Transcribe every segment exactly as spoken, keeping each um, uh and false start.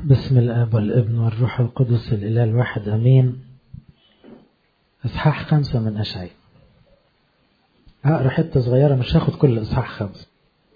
بسم الآب والابن والروح القدس الإله الواحد أمين. إصحاح خمسة من أشعياء. هقرأ حتة صغيرة، مش هاخد كل إصحاح خمسة.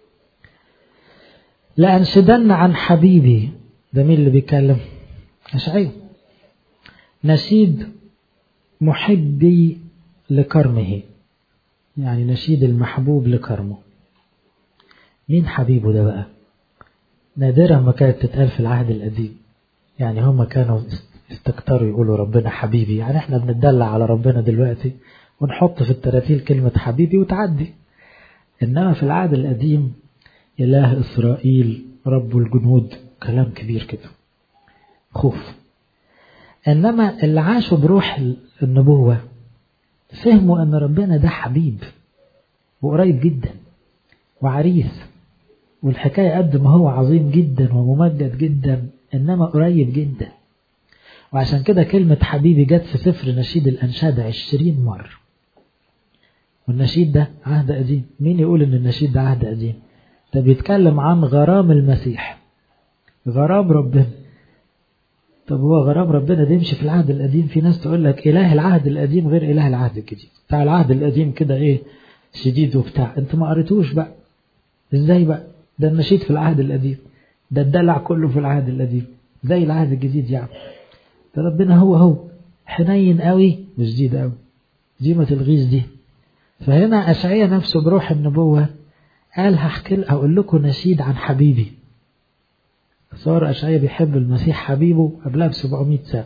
لأنشدن عن حبيبي، ده مين اللي بيتكلم؟ أشعياء. نشيد محبي لكرمه، يعني نشيد المحبوب لكرمه. مين حبيبه ده بقى؟ نادرا ما كانت تتقال في العهد القديم. يعني هم كانوا استكتروا يقولوا ربنا حبيبي، يعني احنا بنتدلع على ربنا دلوقتي ونحط في التراتيل كلمة حبيبي وتعدي. إنما في العهد القديم إله إسرائيل رب الجنود، كلام كبير كده، خوف. إنما اللي عاشوا بروح النبوة فهموا أن ربنا ده حبيب وقريب جدا وعريس، والحكاية قد ما هو عظيم جدا وممجد جدا إنما قريب جدا. وعشان كده كلمة حبيبي جت في سفر نشيد الأنشاد عشرين مرة. والنشيد ده عهد قديم. مين يقول إن النشيد ده عهد قديم؟ ده بيتكلم عن غرام المسيح، غرام ربنا. طب هو غرام ربنا ده يمشي في العهد القديم؟ في ناس تقول لك إله العهد القديم غير إله العهد الجديد. بتاع العهد القديم كده إيه شديد وبتاع، أنت ما قريتوش بقى. إزاي بقى؟ ده النشيد في العهد القديم، ده الدلع كله في العهد القديم، زي العهد الجديد يعني. ده ربنا هو هو حنين قوي وشديد قوي، دي ما تلغيش دي. فهنا أشعياء نفسه بروح النبوة قال هحكي هقول لكم نشيد عن حبيبي. صار أشعياء بيحب المسيح حبيبه قبلها بسبعمائة سنة.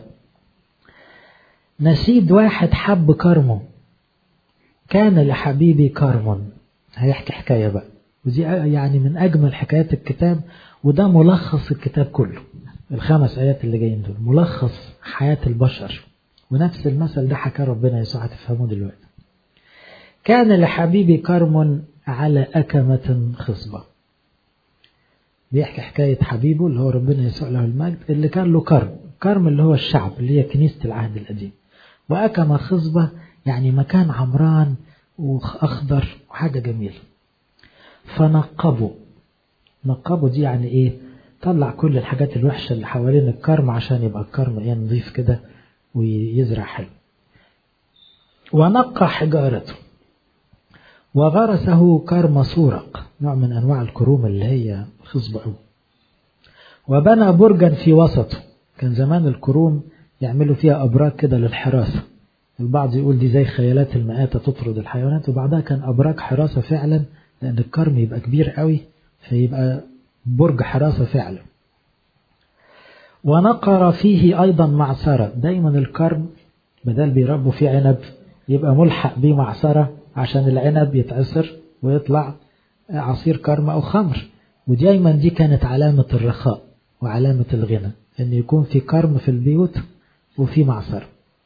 نشيد واحد حب كرمه، كان لحبيبي كرم. هيحكي حكاية بقى، ودي يعني من أجمل حكايات الكتاب، وده ملخص الكتاب كله. الخمس آيات اللي جايين دول ملخص حياة البشر، ونفس المثل ده حكى ربنا يسوع، هتفهموه دلوقتي. كان لحبيبي كرم على أكمة خصبة. بيحكي حكاية حبيبه اللي هو ربنا يسوع له المجد، اللي كان له كرم. كرم اللي هو الشعب، اللي هي كنيسة العهد القديم. وأكمة خصبة يعني مكان عمران وأخضر وحاجة جميلة. فنقبوا، نقبوا دي يعني إيه؟ طلع كل الحاجات الوحشة اللي حوالين الكرم عشان يبقى الكرم إيه نظيف كده ويزرع حلو. ونقى حجارته وغرسه كرم سورق، نوع من أنواع الكروم اللي هي خصبة قوي. وبنى برجا في وسطه. كان زمان الكروم يعملوا فيها أبراج كده للحراسة. البعض يقول دي زي خيالات المآتة تطرد الحيوانات، وبعدها كان أبراج حراسة فعلا، لأن الكرم يبقى كبير قوي فيبقى برج حراسة فعلا. ونقر فيه أيضا معصرة. دايما الكرم بدل بيربوا فيه عنب يبقى ملحق بيه معصرة عشان العنب يتعصر ويطلع عصير كرم أو خمر. ودايما دي كانت علامة الرخاء وعلامة الغنى، أن يكون في كرم في البيوت وفي معصرة.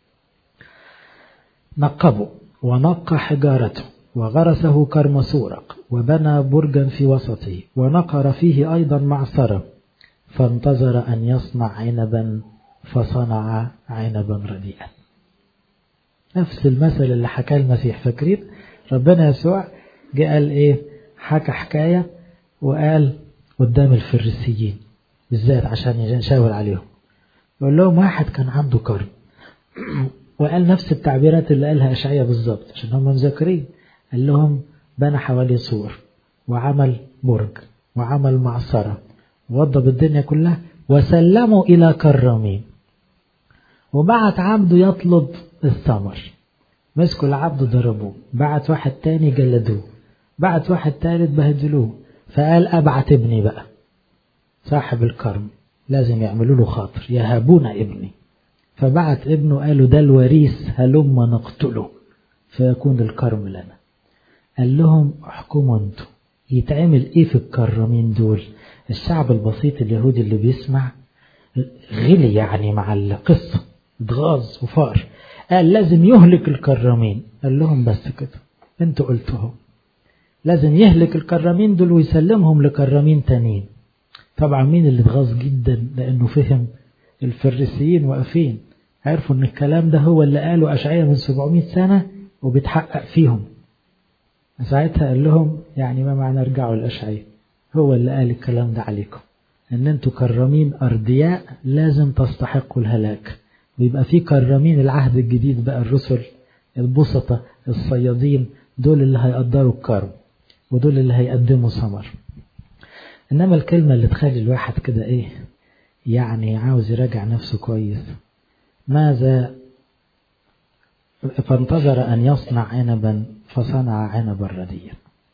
نقبوا ونقى حجارته وغرسه كرم سورق وبنى برجا في وسطه ونقر فيه أيضا معصرة. فانتظر أن يصنع عنبا فصنع عنبا رديئا. نفس المثل اللي حكاه المسيح. فاكرين ربنا يسوع جاء قال ايه؟ حكى حكاية وقال قدام الفريسيين بالذات عشان يشاور عليهم، يقول لهم واحد كان عنده كرم وقال نفس التعبيرات اللي قالها أشعياء بالظبط عشان هم مذاكرين. قال لهم بنى حوالي سور وعمل برج وعمل معصرة ووضب الدنيا كلها وسلموا إلى كرامين، وبعت عبده يطلب الثمر. مسكوا العبد ضربوه، بعت واحد تاني جلدوه، بعت واحد تالت بهدلوه. فقال أبعت ابني بقى، صاحب الكرم لازم يعملوا له خاطر، يهابون ابني. فبعت ابنه، قالوا ده الوريث هلم نقتله فيكون الكرم لنا. قال لهم احكموا انتوا يتعمل ايه في الكرمين دول. الشعب البسيط اليهودي اللي بيسمع غلي يعني مع القصة، اتغاظ وفار. قال لازم يهلك الكرمين. قال لهم بس كده انتوا قلتهم، لازم يهلك الكرمين دول ويسلمهم لكرمين تانيين. طبعا مين اللي اتغاظ جدا؟ لانه فهم الفريسيين واقفين عرفوا ان الكلام ده هو اللي قاله أشعياء من سبعمائة سنة وبيتحقق فيهم. ساعتها قال لهم يعني ما معنى ارجعوا لأشعياء، هو اللي قال الكلام ده عليكم. ان انتوا كرامين أردياء لازم تستحقوا الهلاك. ويبقى في كرامين العهد الجديد بقى الرسل البسطة الصيادين، دول اللي هيقدروا الكرم ودول اللي هيقدموا ثمر. إنما الكلمة اللي تخلي الواحد كده إيه يعني عاوز يراجع نفسه كويس، ماذا فانتظر أن يصنع عنبا فصنع عنبا رديا.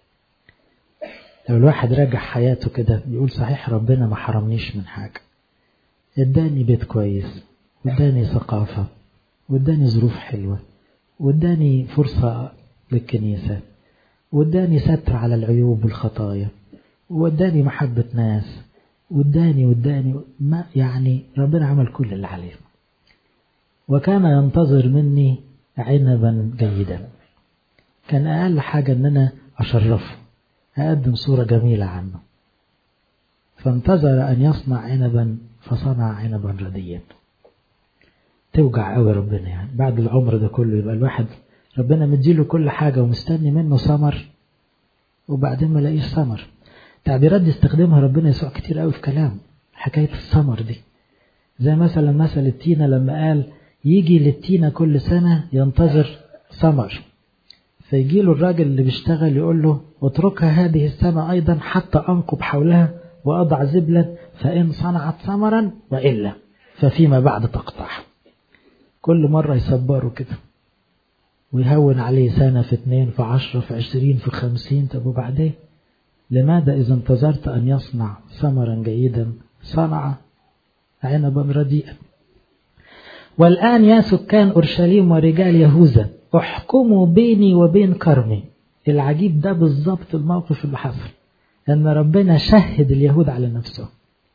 لو الواحد راجع حياته كده يقول صحيح ربنا ما حرمنيش من حاجة، اداني بيت كويس واداني ثقافة واداني ظروف حلوة واداني فرصة للكنيسة واداني ستر على العيوب والخطايا واداني محبة ناس واداني واداني ما يعني ربنا عمل كل اللي عليه، وكان ينتظر مني عنبا جيدا. كان أقل حاجة أن أنا أشرفه، أقدم صورة جميلة عنه. فانتظر أن يصنع عنبا فصنع عنبا رديا. توجع قوي ربنا يعني بعد العمر ده كله يبقى الواحد ربنا مديله كل حاجة ومستني منه ثمر وبعدين ما لاقيش ثمر. تعبيرات دي استخدمها ربنا يسوع كتير قوي في كلام حكاية الثمر دي، زي مثلا مثل التينة لما قال يجي للتينة كل سنة ينتظر ثمر، فيجي له الراجل اللي بيشتغل يقول له اتركها هذه السنة أيضا حتى أنقب حولها وأضع زبلا فإن صنعت ثمرا وإلا ففيما بعد تقطعها. كل مرة يصبره كده ويهون عليه سنة في اثنين في عشرة في عشرين في خمسين. طب وبعدين لماذا إذا انتظرت أن يصنع ثمرا جيدا صنع عنبا رديئا؟ والآن يا سكان أورشليم ورجال يهوذا احكموا بيني وبين كرمي. العجيب ده بالضبط الموقف اللي حصل، أن ربنا شهد اليهود على نفسه،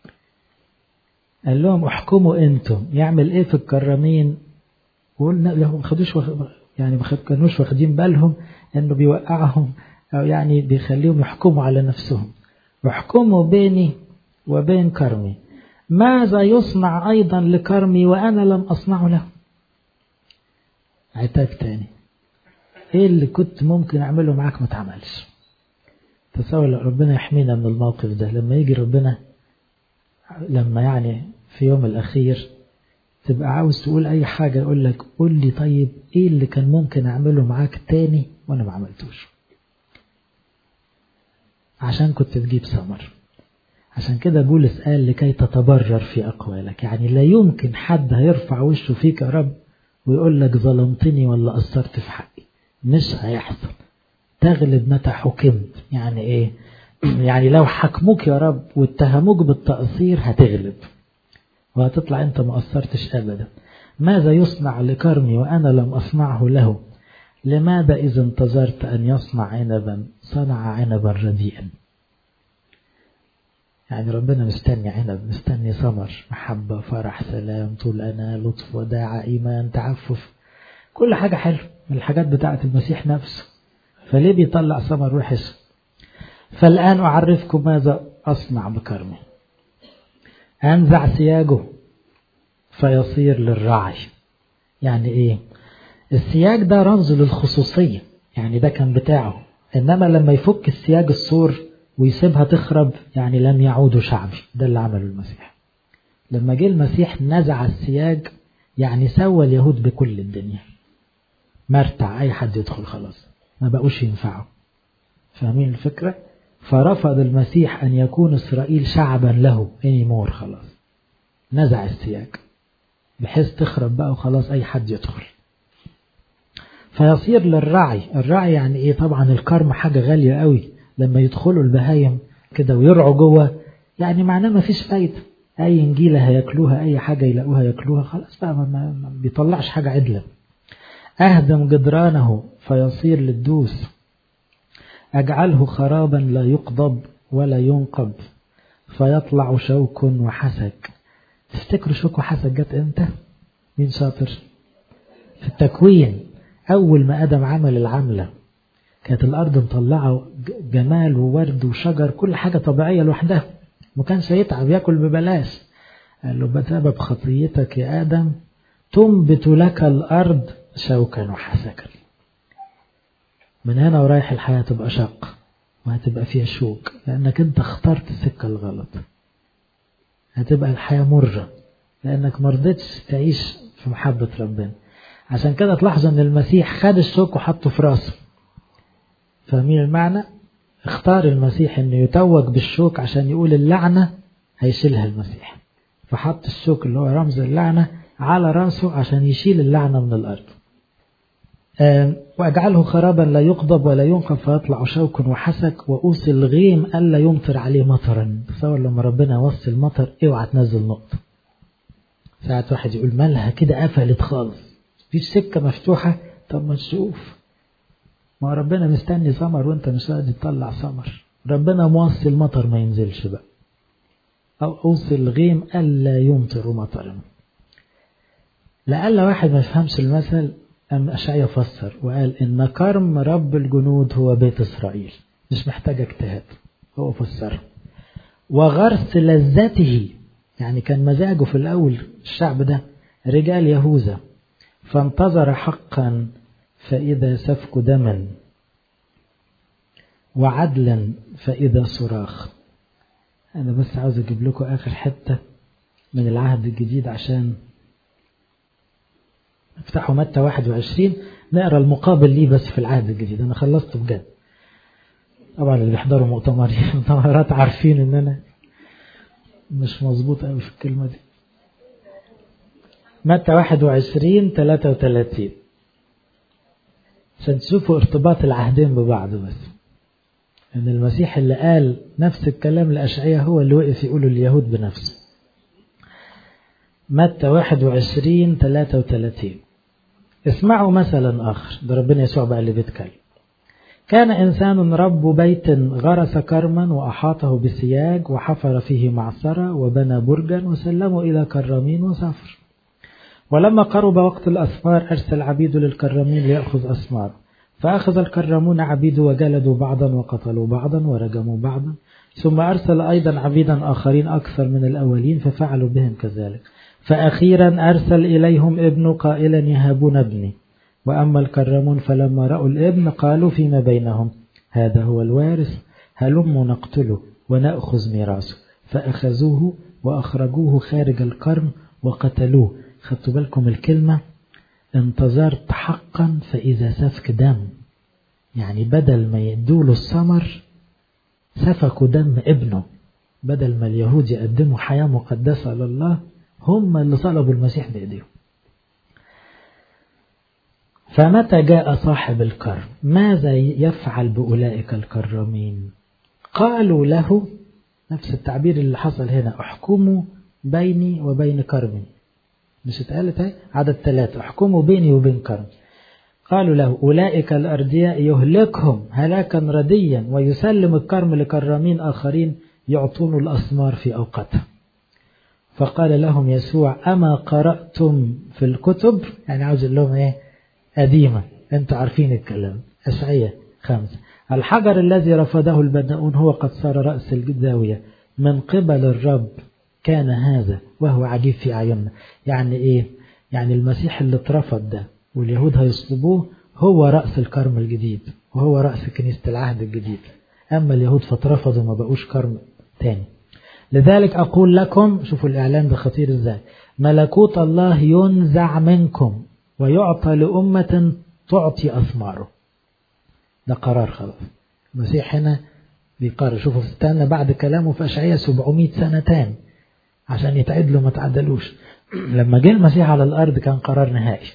قال لهم احكموا انتم. يعمل ايه في الكرامين؟ وقلنا لهم خدوش وخ... يعني ما كانوش واخدين بالهم انه بيوقعهم او يعني بيخليهم يحكموا على نفسهم. احكموا بيني وبين كرمي، ماذا يصنع ايضا لكرمي وانا لم اصنعه له؟ عتاب تاني، ايه اللي كنت ممكن اعمله معاك ما تعملش؟ تصور ربنا يحمينا من الموقف ده، لما يجي ربنا لما يعني في يوم الأخير تبقى عاوز تقول أي حاجة يقول لك قول لي طيب إيه اللي كان ممكن أعمله معاك تاني وأنا ما عملتوش عشان كنت تجيب ثمر. عشان كده بولس قال لكي تتبرر في أقوالك، يعني لا يمكن حد هيرفع وشه فيك يا رب ويقول لك ظلمتني ولا قصرت في حقي، مش هيحصل. تغلب متى حكمت. يعني إيه؟ يعني لو حكموك يا رب واتهموك بالتقصير هتغلب وهتطلع انت ما قصرتش ابدا. ماذا يصنع لكرمي وانا لم اصنعه له؟ لماذا اذا انتظرت ان يصنع عنبا صنع عنبا رديئا؟ يعني ربنا مستني عنب، مستني ثمر، محبة، فرح، سلام، طول أنا، لطف، وداعة، إيمان، تعفف، كل حاجة حلوة من الحاجات بتاعة المسيح نفسه، فليه بيطلع ثمر وحش؟ فالآن أعرفكم ماذا أصنع بكرمي. أنزع سياجه فيصير للرعي. يعني إيه؟ السياج ده رمز للخصوصية، يعني ده كان بتاعه، إنما لما يفك السياج السور ويسيبها تخرب يعني لم يعودوا شعبي. ده اللي عمله المسيح. لما جه المسيح نزع السياج يعني سوى اليهود بكل الدنيا، مرتع أي حد يدخل خلاص، ما بقوش ينفعوا. فاهمين الفكرة؟ فرفض المسيح أن يكون إسرائيل شعبا له anymore، خلاص نزع السياج بحيث تخرب بقى وخلاص أي حد يدخل. فيصير للرعي. الرعي يعني إيه؟ طبعا الكرم حاجة غالية قوي، لما يدخلوا البهايم كده ويرعوا جوه يعني معناه ما فيش فايدة، أي نجيلة هياكلوها، أي حاجة يلاقوها ياكلوها، خلاص بقى ما بيطلعش حاجة عدلة. أهدم جدرانه فيصير للدوس، أجعله خرابا لا يقضب ولا ينقب، فيطلع شوك وحسك. تفتكروا شوك وحسك جت امتى؟ مين شاطر؟ في التكوين. أول ما آدم عمل العملة كانت الأرض مطلعة جمال وورد وشجر، كل حاجة طبيعية لوحدها، ما كانش يتعب ياكل ببلاش. قال له بسبب خطيتك يا آدم تنبت لك الأرض شوكا وحسكا. من هنا ورايح الحياة تبقى شق وهتبقى فيها شوك، لأنك انت اخترت السكة الغلط. هتبقى الحياة مرة لأنك مرضتش تعيش في محبة ربنا. عشان كده تلاحظوا أن المسيح خد الشوك وحطه في راسه. فاهمين المعنى؟ اختار المسيح أنه يتوج بالشوك عشان يقول اللعنة هيشيلها المسيح، فحط الشوك اللي هو رمز اللعنة على راسه عشان يشيل اللعنة من الأرض. وأجعله خرابا لا يقضب ولا ينقب فيطلع شوك وحسك، وأوصي الغيم ألا يمطر عليه مطرا. تصور لما ربنا يوصي المطر اوعى تنزل نقطة. ساعات واحد يقول مالها كده قفلت خالص، في سكة مفتوحة. طب ما تشوف، ما ربنا مستني ثمر وانت مش قادر تطلع ثمر. ربنا موصي المطر ما ينزلش بقى. أو أوصي الغيم ألا يمطر مطرا. لألا واحد ما يفهمش المثل، أم أشعياء فسر وقال إن كرم رب الجنود هو بيت إسرائيل. مش محتاج اجتهاد، هو فسر. وغرس لذته، يعني كان مزاجه في الأول الشعب ده رجال يهوذا، فانتظر حقا فإذا سفك دما، وعدلا فإذا صراخ. أنا بس عاوز أجيب لكم آخر حتة من العهد الجديد عشان افتحوا متى واحد وعشرين نقرأ المقابل ليه بس في العهد الجديد. أنا خلصت بجد. طبعا اللي بيحضروا مؤتمرات عارفين إن أنا مش مظبوط أوي في الكلمة دي. متى واحد وعشرين ثلاثة وثلاثين عشان تشوفوا ارتباط العهدين ببعض. بس إن المسيح اللي قال نفس الكلام لأشعياء هو اللي وقف يقوله اليهود بنفسه. متى واحد وعشرين ثلاثة وثلاثين. اسمعوا مثلا آخر، ده ربنا يسوع بقى اللي بيتكلم. كان إنسان رب بيت غرس كرما وأحاطه بسياج وحفر فيه معصرة وبنى برجا وسلمه إلى كرامين وسافر. ولما قرب وقت الأسفار أرسل عبيد للكرامين ليأخذ أسماره، فأخذ الكرامون عبيد وجلدوا بعضا وقتلوا بعضا ورجموا بعضا. ثم أرسل أيضا عبيدا آخرين أكثر من الأولين ففعلوا بهم كذلك. فأخيرا أرسل إليهم ابن قائلا يهابون ابني. وأما الكرامون فلما رأوا الابن قالوا فيما بينهم هذا هو الوارث، هلموا نقتله ونأخذ ميراثه. فأخذوه وأخرجوه خارج الكرم وقتلوه. خدتوا بالكم الكلمة؟ انتظرت حقا فإذا سفك دم، يعني بدل ما يدوله الثمر سفكوا دم ابنه. بدل ما اليهود يقدموا حياة مقدسة لله، هم اللي طلبوا المسيح بإيديهم. فمتى جاء صاحب الكرم ماذا يفعل بأولئك الكرامين؟ قالوا له نفس التعبير اللي حصل هنا، احكموا بيني وبين كرمي. مش اتقالت اهي عدد ثلاثة، احكموا بيني وبين كرم. قالوا له أولئك الأردياء يهلكهم هلاكا رديا ويسلم الكرم لكرامين آخرين يعطون الأثمار في أوقاتها. فقال لهم يسوع أما قرأتم في الكتب، يعني عاوز لهم ايه قديمة، انتوا عارفين الكلام. أشعياء خمسة، الحجر الذي رفضه البناؤون هو قد صار رأس الزاوية من قبل الرب كان هذا وهو عجيب في أعيننا. يعني ايه؟ يعني المسيح اللي اترفض ده واليهود هيصلبوه هو رأس الكرم الجديد، وهو رأس كنيسة العهد الجديد. أما اليهود فترفضوا ما بقوش كرم تاني. لذلك أقول لكم، شوفوا الإعلان ده خطير إزاي، ملكوت الله ينزع منكم ويعطى لأمة تعطي أثماره. ده قرار خلاص. المسيح هنا بيقرر. شوفوا استنى بعد كلامه في أشعياء سبعمائة سنة تاني عشان يتعدلوا ما تعدلوش. لما جه المسيح على الأرض كان قرار نهائي.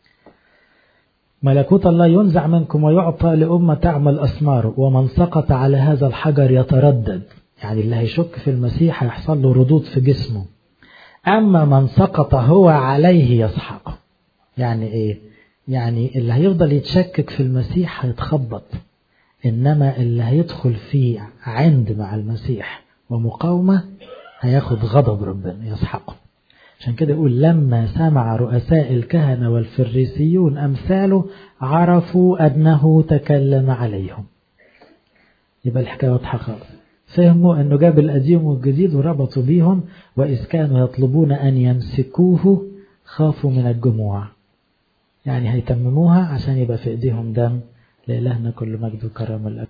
ملكوت الله ينزع منكم ويعطى لأمة تعمل أثماره، ومن سقط على هذا الحجر يتردد. يعني اللي هيشك في المسيح هيحصل له ردود في جسمه. أما من سقط هو عليه يسحق. يعني إيه؟ يعني اللي هيفضل يتشكك في المسيح هيتخبط، إنما اللي هيدخل فيه عند مع المسيح ومقاومة هياخد غضب ربنا يسحقه. عشان كده يقول لما سمع رؤساء الكهنة والفريسيون أمثاله عرفوا أنه تكلم عليهم. يبقى الحكاية واضحة خالص. فهموا أنه جاب القديم والجديد وربطوا بيهم، وإذ كانوا يطلبون أن يمسكوه خافوا من الجموع. يعني هيتمموها عشان يبقى في إيديهم دم. لإلهنا كل مجد وكرم الأكبر.